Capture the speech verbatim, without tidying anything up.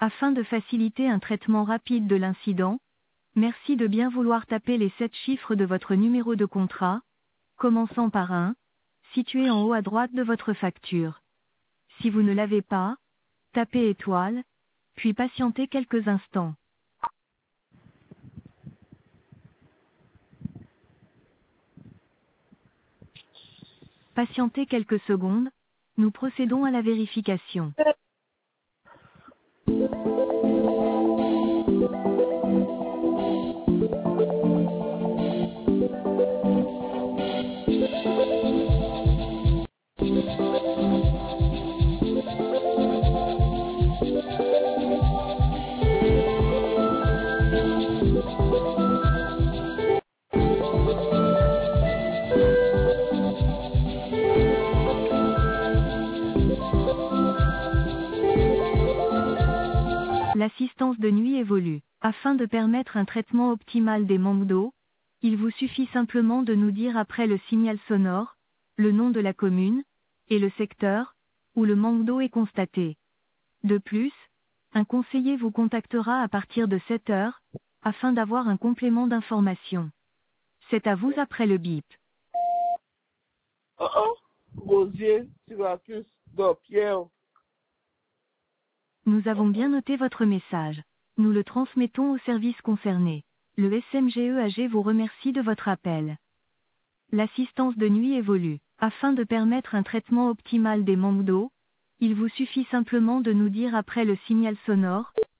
Afin de faciliter un traitement rapide de l'incident, merci de bien vouloir taper les sept chiffres de votre numéro de contrat, commençant par un, situé en haut à droite de votre facture. Si vous ne l'avez pas, tapez étoile, puis patientez quelques instants. Patientez quelques secondes, nous procédons à la vérification. L'assistance de nuit évolue. Afin de permettre un traitement optimal des manques d'eau, il vous suffit simplement de nous dire après le signal sonore, le nom de la commune, et le secteur, où le manque d'eau est constaté. De plus, un conseiller vous contactera à partir de sept heures, afin d'avoir un complément d'information. C'est à vous après le bip. Oh oh, Rosier, Syracuse, Pierre. Nous avons bien noté votre message. Nous le transmettons au service concerné. Le S M G E A G vous remercie de votre appel. L'assistance de nuit évolue. Afin de permettre un traitement optimal des manques d'eau, il vous suffit simplement de nous dire après le signal sonore,